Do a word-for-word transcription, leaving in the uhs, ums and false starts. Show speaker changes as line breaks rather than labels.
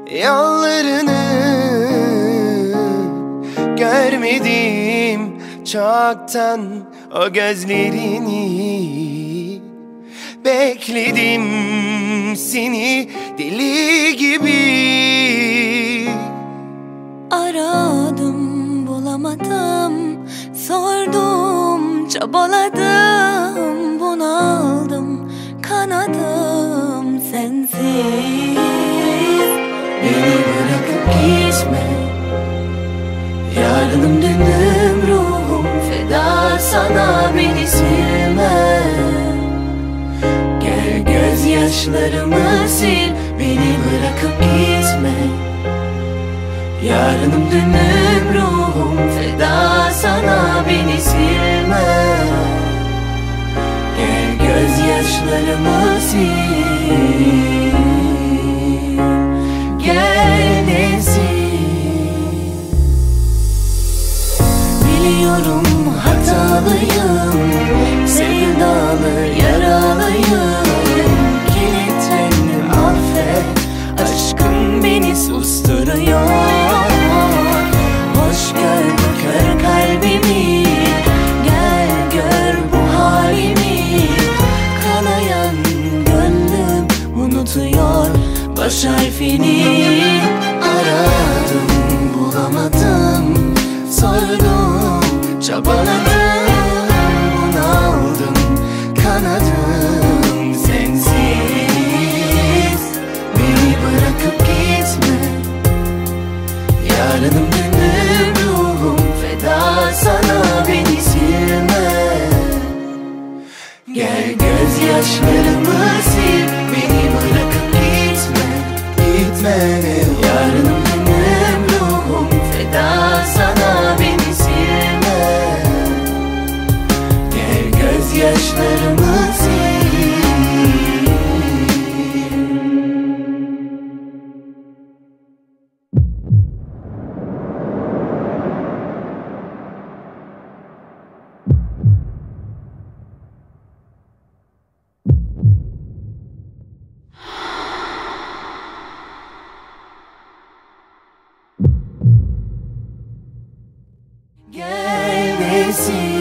Yollarını görmedim çoktan, o gözlerini bekledim seni deli gibi.
Aradım bulamadım, sordum çabaladım, bunaldım kanadım sensiz.
Beni bırakıp gitme, yarınım dünüm ruhum feda sana, beni silme. Gel gözyaşlarımı sil, beni bırakıp gitme. Yarınım dünüm ruhum feda sana, beni silme. Gel gözyaşlarımı sil. Gel de sil. Biliyorum hatalıyım, sevdalı yaralıyım. Kilitlendim affet, aşkın beni susturuyor. Hoş gör bu kör kalbimi, gel gör bu halimi. Kanayan gönlüm unutuyor baş harfini. Aradım bulamadım, sordum çabaladım, bunaldım kanadım sensiz. Beni bırakıp gitme, yarınım dünüm ruhum feda sana, beni silme. Gel gözyaşlarımı sil, beni bırakıp gitme. Gitme yarınım dünüm ruhum feda sana, beni silme. Gel gözyaşlarımı sil. Gel de sil.